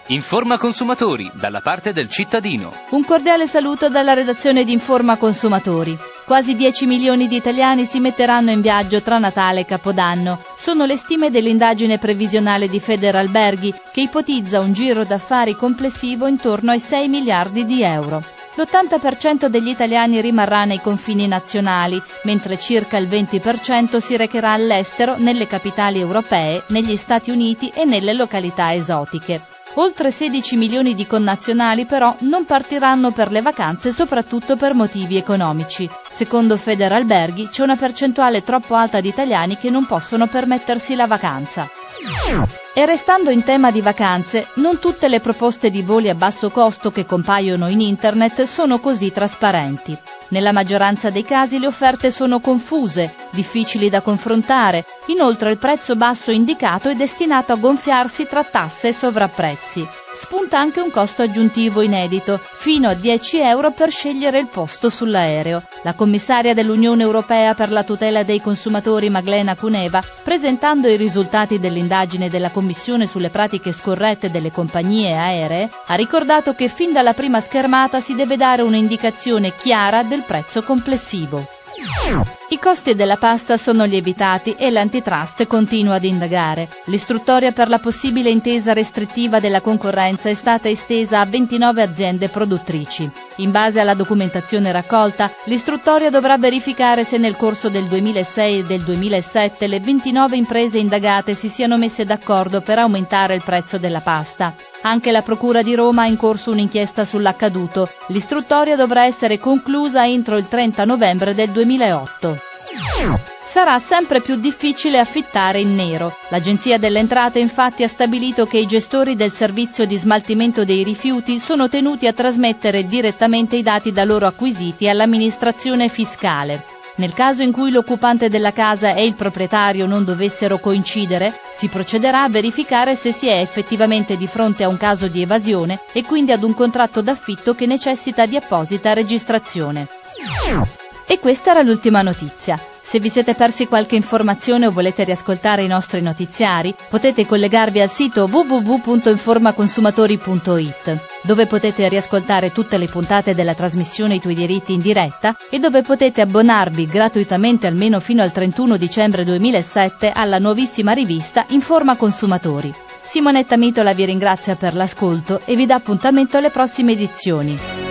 Informa Consumatori, dalla parte del cittadino. Un cordiale saluto dalla redazione di Informa Consumatori. Quasi 10 milioni di italiani si metteranno in viaggio tra Natale e Capodanno. Sono le stime dell'indagine previsionale di Federalberghi, che ipotizza un giro d'affari complessivo intorno ai 6 miliardi di euro. L'80% degli italiani rimarrà nei confini nazionali, mentre circa il 20% si recherà all'estero, nelle capitali europee, negli Stati Uniti e nelle località esotiche. Oltre 16 milioni di connazionali però non partiranno per le vacanze soprattutto per motivi economici. Secondo Federalberghi c'è una percentuale troppo alta di italiani che non possono permettersi la vacanza. E restando in tema di vacanze, non tutte le proposte di voli a basso costo che compaiono in internet sono così trasparenti. Nella maggioranza dei casi le offerte sono confuse, difficili da confrontare. Inoltre il prezzo basso indicato è destinato a gonfiarsi tra tasse e sovrapprezzi. Spunta anche un costo aggiuntivo inedito, fino a 10 euro per scegliere il posto sull'aereo. La commissaria dell'Unione Europea per la tutela dei consumatori Maglena Kuneva, presentando i risultati dell'indagine della Commissione sulle pratiche scorrette delle compagnie aeree, ha ricordato che fin dalla prima schermata si deve dare un'indicazione chiara del prezzo complessivo. I costi della pasta sono lievitati e l'antitrust continua ad indagare. L'istruttoria per la possibile intesa restrittiva della concorrenza è stata estesa a 29 aziende produttrici. In base alla documentazione raccolta, l'istruttoria dovrà verificare se nel corso del 2006 e del 2007 le 29 imprese indagate si siano messe d'accordo per aumentare il prezzo della pasta. Anche la Procura di Roma ha in corso un'inchiesta sull'accaduto. L'istruttoria dovrà essere conclusa entro il 30 novembre del 2008. Sarà sempre più difficile affittare in nero. L'Agenzia delle Entrate infatti ha stabilito che i gestori del servizio di smaltimento dei rifiuti sono tenuti a trasmettere direttamente i dati da loro acquisiti all'amministrazione fiscale. Nel caso in cui l'occupante della casa e il proprietario non dovessero coincidere, si procederà a verificare se si è effettivamente di fronte a un caso di evasione e quindi ad un contratto d'affitto che necessita di apposita registrazione. E questa era l'ultima notizia. Se vi siete persi qualche informazione o volete riascoltare i nostri notiziari, potete collegarvi al sito www.informaconsumatori.it, dove potete riascoltare tutte le puntate della trasmissione I tuoi diritti in diretta e dove potete abbonarvi gratuitamente almeno fino al 31 dicembre 2007 alla nuovissima rivista Informa Consumatori. Simonetta Mitola vi ringrazia per l'ascolto e vi dà appuntamento alle prossime edizioni.